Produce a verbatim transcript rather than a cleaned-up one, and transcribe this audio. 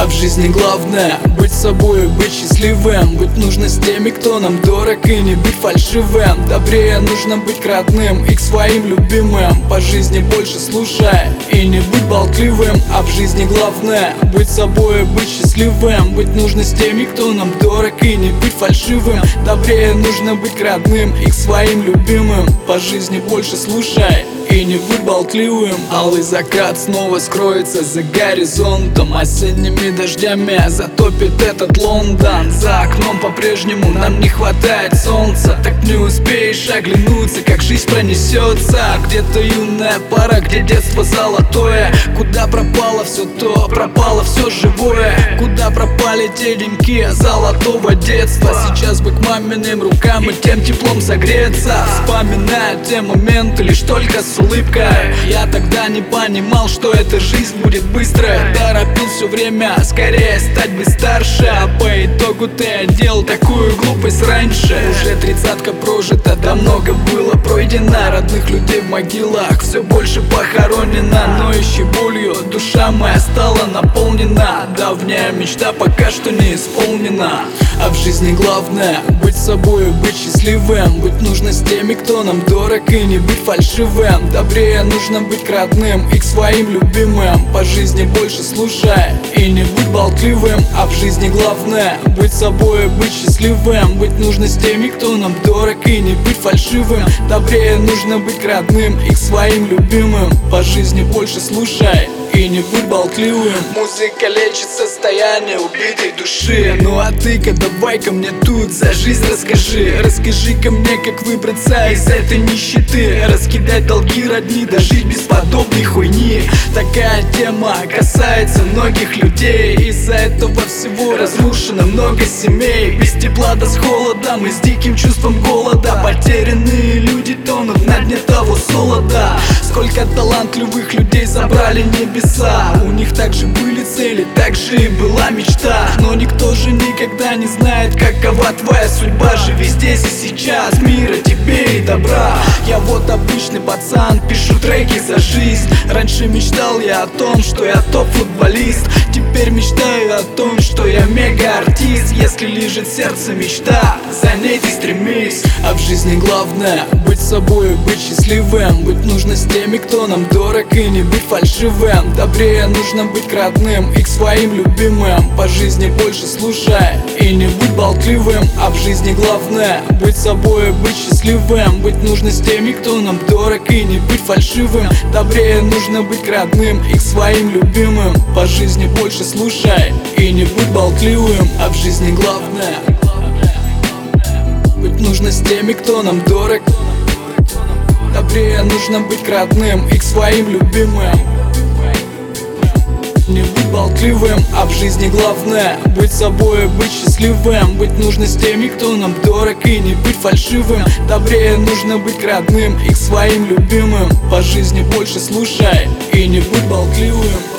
А в жизни главное быть собой, быть счастливым. Быть нужно с теми, кто нам дорог, и не быть фальшивым. Добрее нужно быть к родным и к своим любимым. По жизни больше слушай и не будь болтливым. А в жизни главное быть собой, быть счастливым. Быть нужно с теми, кто нам дорог, и не быть фальшивым. Добрее нужно быть к родным и к своим любимым. По жизни больше слушай и не будь болтливым. Алый закат снова скроется за горизонтом. Осенними дождями затопит этот Лондон. За окном по-прежнему нам не хватает солнца. Так не успеешь оглянуться, как жизнь пронесется. Где-то юная пара, где детство золотое. Куда пропало все то, пропало все живое. Куда пропали те деньки золотого детства. Сейчас бы к маминым рукам и тем теплом согреться. Вспоминая те моменты лишь только с улыбкой. Я тогда не понимал, что эта жизнь будет быстрой. Торопил все время скорее стать бы старше. А по итогу ты делал такую глупость раньше. Уже тридцатка прожита, да много было пройдено. Родных людей в могилах все больше похоронено. Ноющей болью душа моя стала наполнена. Давняя мечта пока что не исполнена. А в жизни главное быть собой, быть счастливым. Быть нужно с теми, кто нам дорог, и не быть фальшивым. Добрее нужно быть к родным и к своим любимым. По жизни больше слушай и не будь болтливым. А в жизни главное быть собой, быть счастливым. Быть нужно с теми, кто нам дорог, и не быть фальшивым. Добрее нужно быть к родным и к своим любимым. По жизни больше слушай и не будь болтливым. Музыка лечит состояние убитой души. Ну а ты-ка давай-ка мне тут за жизнь расскажи. Расскажи-ка мне, как выбраться из этой нищеты. Раскидать долги родни, да жить без подобной хуйни. Такая тема касается многих людей. Из-за этого всего разрушено много семей. Без тепла да с холодом и с диким чувством голода. Потерянные люди тонут на дне того солода. Сколько талантливых людей забрали небеса. У них также были цели, также и была мечта. Но никто же никогда не знает, какова твоя судьба. Живи здесь и сейчас, мира тебе и добра. Я вот обычный пацан, пишу треки за жизнь. Раньше мечтал я о том, что я топ-футболист. Теперь мечтаю о том, что я мега-артист. Если лежит сердце мечта, за ней ты стремись. А в жизни главное быть собой, быть счастливым. Быть нужно с теми, кто нам дорог, и не быть фальшивым. Добрее нужно быть к родным и к своим любимым. По жизни больше слушай и не будь болтливым. А в жизни главное быть собой, быть счастливым. Быть нужно с теми, кто нам дорог, и не быть фальшивым. Добрее нужно быть к родным и к своим любимым. По жизни больше слушай и не будь болтливым. А в жизни главное быть нужно с теми, кто нам дорог. Добрее нужно быть к родным и к своим любимым. Не будь болтливым, а в жизни главное быть собой, быть счастливым. Быть нужно с теми, кто нам дорог, и не быть фальшивым. Добрее нужно быть к родным и к своим любимым. По жизни больше слушай и не будь болтливым.